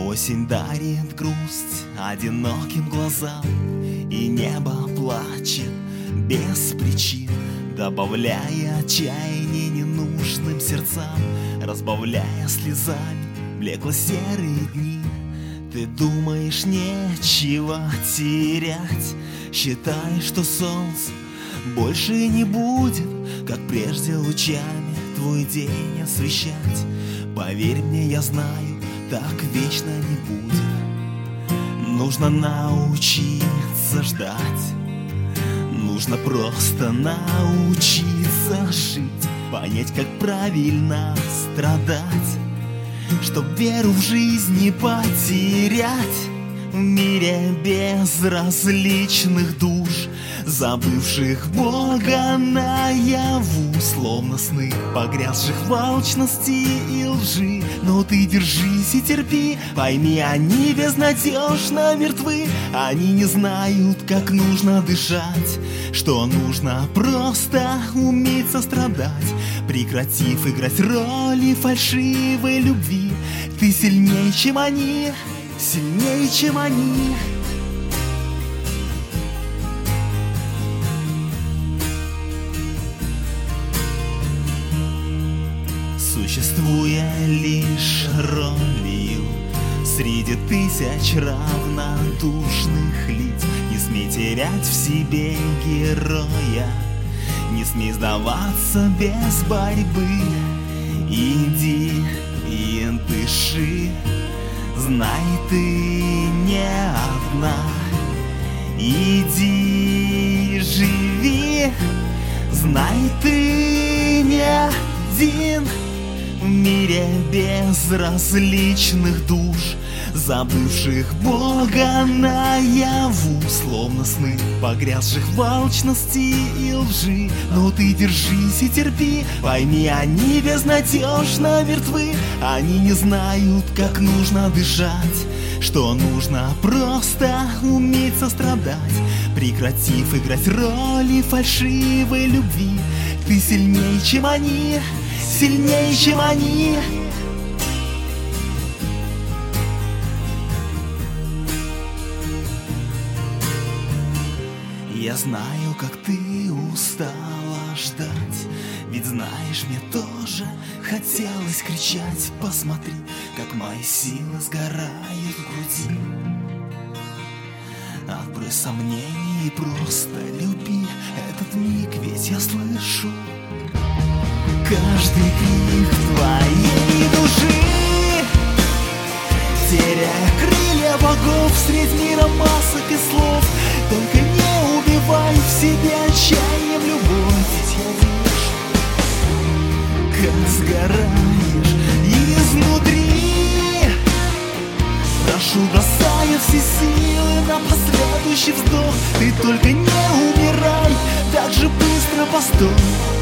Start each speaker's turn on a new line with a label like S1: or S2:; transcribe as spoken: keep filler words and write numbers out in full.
S1: Осень дарит грусть одиноким глазам, и небо плачет без причин, добавляя отчаяние ненужным сердцам, разбавляя слезами блекло-серые дни. Ты думаешь, нечего терять, считаешь, что солнце больше не будет, как прежде лучами твой день освещать. Поверь мне, я знаю, так вечно не будет. Нужно научиться ждать, нужно просто научиться жить, понять, как правильно страдать, чтоб веру в жизнь не потерять. В мире безразличных душ, забывших Бога наяву, словно сны, погрязших в алчности и лжи. Но ты держись и терпи, пойми, они безнадежно мертвы. Они не знают, как нужно дышать, что нужно просто уметь сострадать, прекратив играть роли фальшивой любви. Ты сильнее, чем они, сильнее, чем они. Существуя лишь ролью среди тысяч равнодушных лиц, не смей терять в себе героя, не смей сдаваться без борьбы. Иди и дыши, знай, ты не одна. Иди, живи, знай, ты не один. В мире безразличных душ, забывших Бога наяву, словно сны, погрязших в алчности и лжи. Но ты держись и терпи, пойми, они безнадежно мертвы. Они не знают, как нужно дышать, что нужно просто уметь сострадать, прекратив играть роли фальшивой любви. Ты сильнее, чем они, сильнее, чем они. Я знаю, как ты устала ждать, ведь знаешь, мне тоже хотелось кричать. Посмотри, как мои силы сгорают в груди. Отбрось сомнений и просто люби этот миг, ведь я слышу каждый крик твоей души. Теряя крылья богов средь мира масок и слов, только не убивай в себе отчаянием любовь. Ведь я вижу, как сгораешь изнутри. Прошу, бросая все силы на последующий вздох, ты только не умирай, так же быстро постой.